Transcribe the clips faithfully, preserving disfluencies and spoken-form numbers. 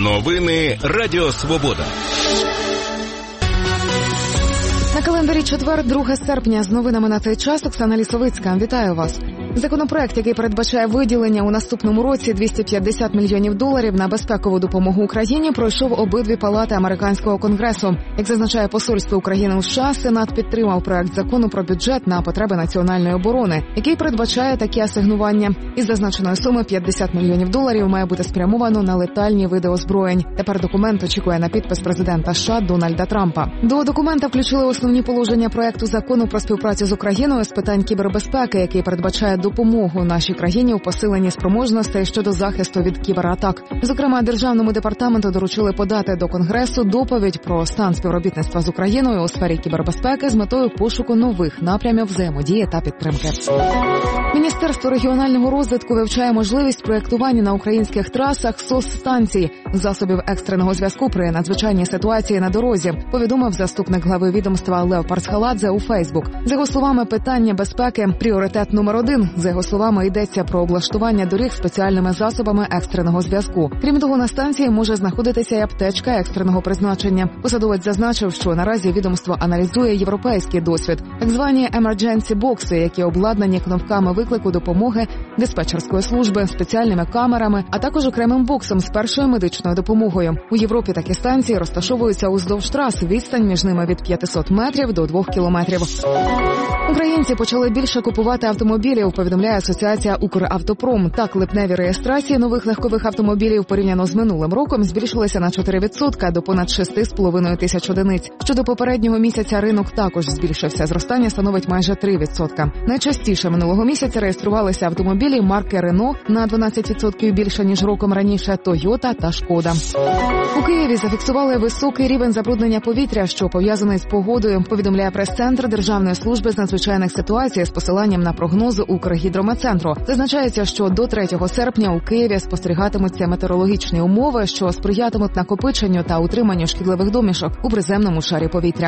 Новини Радіо Свобода. На календарі четвер, друге серпня. З новинами на цей час Оксана Лісовицька. Вітаю вас. Законопроект, який передбачає виділення у наступному році двісті п'ятдесят мільйонів доларів на безпекову допомогу Україні, пройшов обидві палати американського конгресу. Як зазначає посольство України у США, Сенат підтримав проект закону про бюджет на потреби національної оборони, який передбачає такі асигнування. Із зазначеної суми п'ятдесят мільйонів доларів має бути спрямовано на летальні види озброєнь. Тепер документ очікує на підпис президента США Дональда Трампа. До документа включили основні положення проекту закону про співпрацю з Україною з питань кібербезпеки, який передбачає допомогу нашій країні у посиленні спроможностей щодо захисту від кібератак. Зокрема, Державному департаменту доручили подати до Конгресу доповідь про стан співробітництва з Україною у сфері кібербезпеки з метою пошуку нових напрямів взаємодії та підтримки. Міністерство регіонального розвитку вивчає можливість проєктування на українських трасах сос-станцій, засобів екстреного зв'язку при надзвичайній ситуації на дорозі, повідомив заступник глави відомства Лев Парцхаладзе у Фейсбук. За його словами, питання безпеки – пріоритет номер один. За його словами, йдеться про облаштування доріг спеціальними засобами екстреного зв'язку. Крім того, на станції може знаходитися й аптечка екстреного призначення. Посадовець зазначив, що наразі відомство аналізує європейський досвід. Так звані emergency бокси, які обладнані кнопками виклику допомоги диспетчерської служби, спеціальними камерами, а також окремим боксом з першою медичною допомогою. У Європі такі станції розташовуються уздовж трас, відстань між ними від п'ятисот метрів до двох кілометрів. Українці почали більше купувати автомобілів, повідомляє Асоціація «Укравтопром». Так, липневі реєстрації нових легкових автомобілів порівняно з минулим роком збільшилися на чотири відсотки до понад шість з половиною тисяч одиниць. Щодо попереднього місяця ринок також збільшився. Зростання становить майже три відсотки. Найчастіше минулого місяця реєструвалися автомобілі марки «Рено» на дванадцять відсотків більше, ніж роком раніше, «Тойота» та «Шкода». У Києві зафіксували високий рівень забруднення повітря, що пов'язаний з погодою, повідомляє прес-центр Державної служби з надзвичайних ситуацій з посиланням на прогнози Укргідрометцентру. Зазначається, що до третього серпня у Києві спостерігатимуться метеорологічні умови, що сприятимуть накопиченню та утриманню шкідливих домішок у приземному шарі повітря.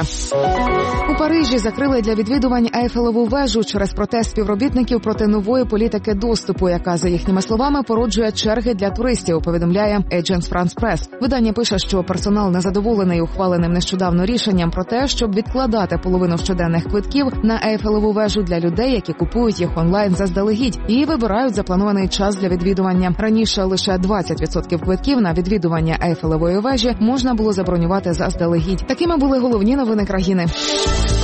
У Парижі закрили для відвідувань Ейфелеву вежу через протест співробітників проти нової політики доступу, яка, за їхніми словами, породжує черги для туристів, повідомляє Agence France Press. Видання пише, що персонал незадоволений ухваленим нещодавно рішенням про те, щоб відкладати половину щоденних квитків на Ейфелеву вежу для людей, які купують їх онлайн заздалегідь і вибирають запланований час для відвідування. Раніше лише двадцять відсотків квитків на відвідування Ейфелевої вежі можна було забронювати заздалегідь. Такими були головні новини країни.